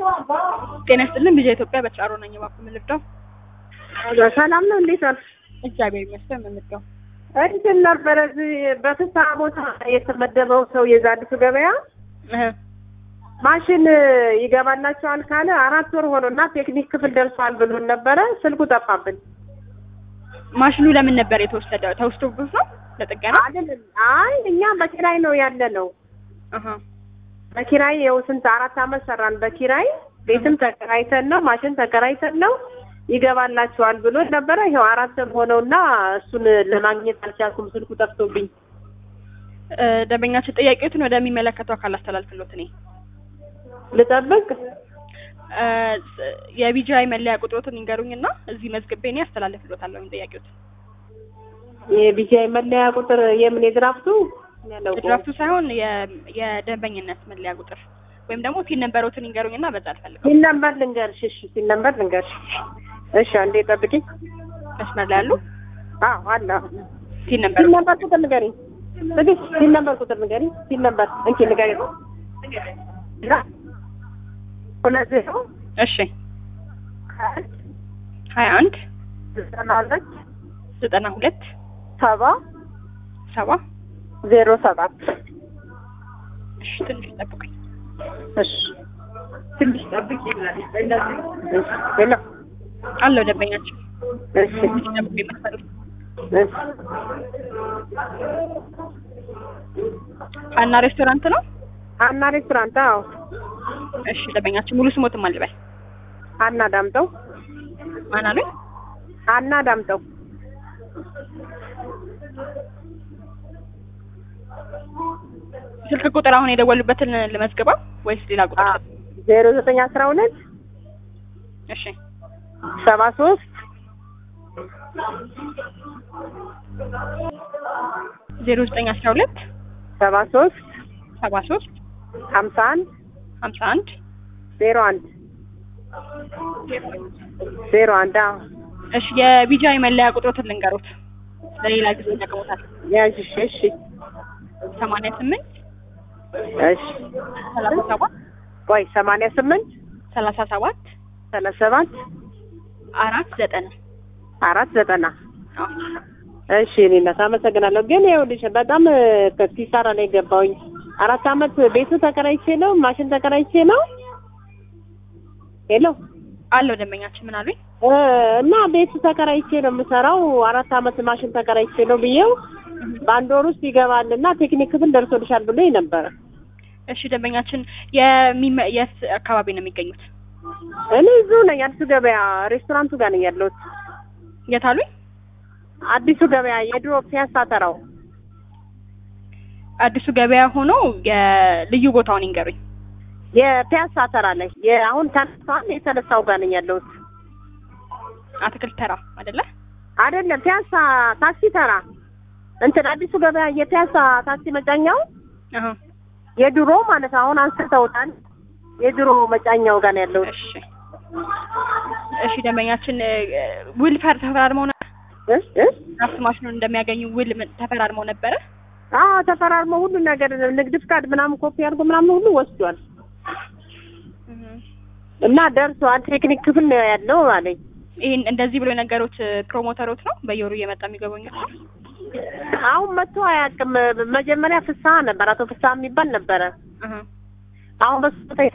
ጤና ይስጥልን ቢዛ ኢትዮጵያ በትራሮ ነኝ ባኩ ምልዳው ሰላም ነው እንዴት ነው? እግዚአብሔር ይመስገን ምንድነው? እንትን ነበር በፍሳ ቦታ የተመደበው ሰው የዛዲቱ ገበያ ማሽን ይገባላችኋል ካለ 4 ወር ሆኖና ቴክኒክ ክፍል ደርሷል ብሎን ነበረ። ስልኩ ጠፋብን። ማሽኑ ለምን ነበር የተወሰደው? ተወስዶብህ ነው ለጥገና? አይደለም። አይ እኛ በኪራይ ነው ያለነው። በኪራይ ያው ስንት 4 አመት ሰራን በኪራይ ቤትም ተከራይተን ነው ማሽን ተከራይተን ነው ይገባላችኋል ብሎ ነበረ። ይሄው 4 ወር ሆነውና እሱን ለማግኘት አልቻልኩም። ስልኩ ጠፍቶብኝ ደንበኛችን ጥያቄዎትን ወደሚመለከተው አካል አስተላልፍሎት እኔ ልጠብቅ። የቢጂአይ መለያ ቁጥሮትን ይንገሩኝና እዚህ መዝግቤ እኔ አስተላልፍሎታለሁ ጥያቄዎትን። የቢጂአይ መለያ ቁጥር የምን የድራፍቱ ያለው ድራፍቱ ሳይሆን የደንበኝነት መለያ ቁጥር ወይም ደግሞ ቲን ነምበሮትን ይንገሩኝና በዛ አልፈልገው። ቲን ነምበር ልንገርሽ። እሺ ቲን ነምበር ልንገርሽ። እሺ አንዴ ጠብቂኝ። መስመር ላይ አሉ? አዎ አለ። ቲን ነምበር ቁጥር ንገሪኝ። ትግስት ቲን ነምበር ቁጥር ንገሪኝ። ቲን ነምበር እንኪ ንገሪኝ። ሁለት ዜሮ እሺ 21 92 70 07 እሺ ትንሽ ጠብቁኝ። እሺ ትንሽ ጠብቂ ይላል። ሄሎ አለው ደንበኛችን። እሺ ትንሽ ጠብቁኝ መሰለኝ። እሺ አና ሬስቶራንት ነው? አና ሬስቶራንት። አዎ እሺ ደንበኛችን ሙሉ ስሞትም አልበል። አና ዳምጠው። ማን አሉኝ? አና ዳምጠው። ስልክ ቁጥር አሁን የደወሉበትን ለመዝገባ ወይስ ሌላ ቁጥር? 0912 እሺ 73 0912 73 71 01 እሺ የቢጂአይ መለያ ቁጥሮትን ልንገሩት ለሌላ ጊዜ ተቀምጣል። ያዥሽ። እሺ 88 እሺ 37 ቆይ 88 37 490 እሺ እኔና አመሰግናለሁ። ግን ይኸውልሽ በጣም ከኪሳራ ላይ ገባሁኝ። 4 አመት ቤቱ ተከራይቼ ነው ማሽን ተከራይቼ ነው። ሄሎ አለው ደንበኛችን ምን አሉኝ? እና ቤቱ ተከራይቼ ነው የምሰራው 4 አመት ማሽን ተከራይቼ ነው ብዬው በአንድ ወር ውስጥ ይገባልና ቴክኒክ ክፍል ደርሶልሻል ብሎኝ ነበረ። እሺ ደንበኛችን የት አካባቢ ነው የሚገኙት? እኔ እዚሁ ነኝ አዲሱ ገበያ ሬስቶራንቱ ጋር ነኝ ያለሁት። የት አሉኝ? አዲሱ ገበያ የድሮ ፒያሳ ተራው አዲሱ ገበያ ሆኖ የልዩ ቦታውን ይንገሩኝ። የፒያሳ ተራ ላይ አሁን ተነሳው የተነሳው ጋር ነኝ ያለሁት። አትክልት ተራ አይደለ? አይደለም ፒያሳ ታክሲ ተራ እንትን አዲሱ ገበያ የፒያሳ ታክሲ መጫኛው የድሮ ማለት አሁን አንስተውታል። የድሮ መጫኛው ጋር ነው ያለው። እሺ ደንበኛችን ውል ተፈራርመው ነበር? ራስ ማሽኑን እንደሚያገኙ ውል ተፈራርመው ነበረ? አዎ ተፈራርመው ሁሉ ነገር ንግድ ፍቃድ ምናምን ኮፒ አድርጎ ምናምን ሁሉ ወስዷል እና ደርሷል። ቴክኒክ ክፍል ነው ያለው አለኝ። ይሄን እንደዚህ ብሎ ነገሮት ፕሮሞተሮት ነው በየወሩ እየመጣ የሚገበኙት? አሁን መጥቶ አያውቅም። መጀመሪያ ፍሳ ነበር አቶ ፍሳ የሚባል ነበረ። አሁን በሱ